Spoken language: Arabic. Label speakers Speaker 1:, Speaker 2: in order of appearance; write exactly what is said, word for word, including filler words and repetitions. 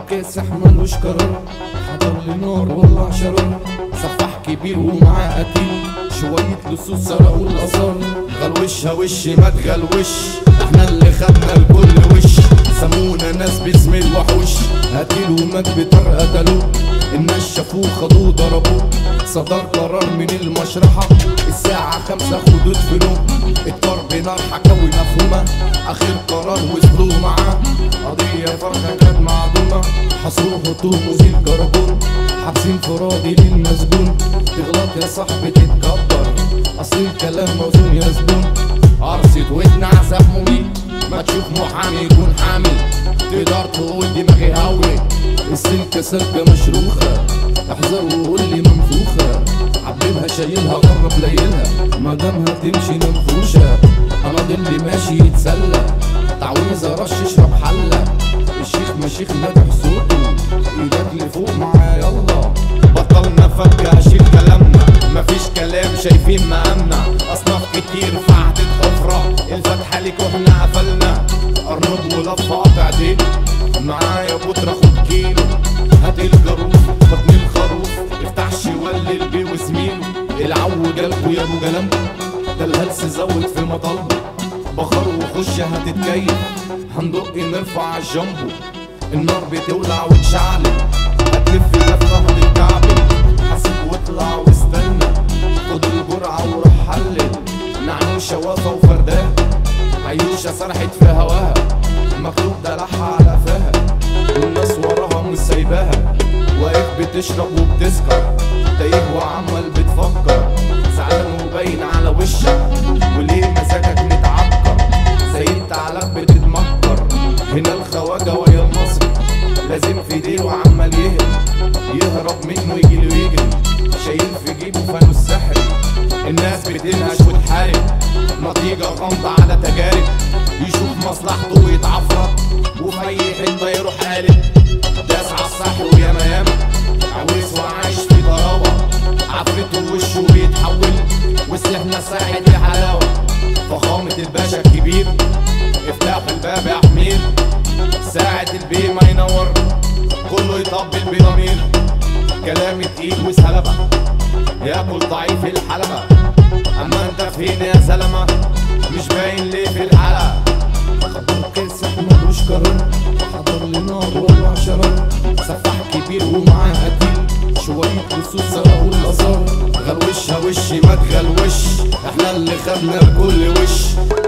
Speaker 1: كاسح ملوش قرار، حضر لي نار ولع شرار، سفاح كبير ومعاه قتيل، شوية لصوص سرقوا الآثار. غلوشها وش ما تغلوش، احنا اللي خدنا الكل وش، سمونا ناس باسم الوحوش، قتيل ومات بطر قتلوه، الناس شافوه خدوه ضربوه. صدر قرار من المشرحة الساعة خمسة خدود في نوم، الضرب نار حكاوي مفهومة، آخر قرار وصلوا معاه، قضية فرخة كانت معدومة، حصروه هطوم وزيل كربون، حابسين فراضي للمسجون. تغلط يا صاحبي تتكبر، أصل الكلام موزون يا زبون. قرصة ودن عذاب مميت، ما تشوف محامي يكون حامل، تقدر تقول دماغي هوي، السلكة سلكة مشروخة، احذر وقول لي منفوخة، عبيبها شايلها قرب ليلها، مادامها تمشي منفوشة. انا ضلي ماشي يتسلى، تعويذة رش اشرب حلة، الشيخ مشيخ نادح صوته، ايدك لفوق معايا يلا. بطلنا فكة اشيل كلامنا، مفيش كلام شايفين مقامنا، اصناف كتير في عهدة حفرة، الفتحة ليك واحنا قفلنا، قرب ولف قاطع ديل، معايا بودرة خد كيلو، هات الجاروف بطن الخروف، افتح شوال البي وزميله، العو جالكوا يا ابو جلمكو، ده الهلس زود في مطالبه، بخار وخش هتتكيف، هندق نرفع الجامبو، النار بتولع وتشعلل، هتلف لفه هتتكعبل، حاسب واطلع واستنى، خد الجرعه وروح حلل، نعنوشه واقفه وفرداها، عيوشه سرحت في هواها، مكتوب دلعها على قفاها، والناس وراها مش سايباها، واقف بتشرب وبتسكر، تايه وعمال بتفكر، زعلان وباين على وشك، وليه مزاجك متعكر، زي الثعلب بتتمكر، هنا الخواجه ويا المصري، لازم في ديله وعمال يهرب، يهرب منه يجيله يجري، شايل في جيبه فانوس سحري، الناس بتنهش وتحارب، نتيجة غامضة على تجارب، يشوف مصلحته ويتعفرط، وفي أي حتة يروح قالب، داس عالصح وياما ياما، عويس وعايش في ضراوة، عفرته وشه بيتحول، وسلاحنا ساحت الحلاوة، فخامة الباشا الكبير، افتح الباب يا حمير، ساعة البي ما ينور، كله يطبل بضمير، كلام تقيل وسلبة، ياكل ضعيف الحلبة، اما انت فين يا زلمة، مش باين ليه في الحلقة. خبر كاسح ملوش قرار، حضر لي نار ولع شرار، سفاح كبير ومعاه قتيل، شوية لصوص سرقوا الآثار. غلوشها وش ما تغلوش، احنا اللي خدنا الكل وش.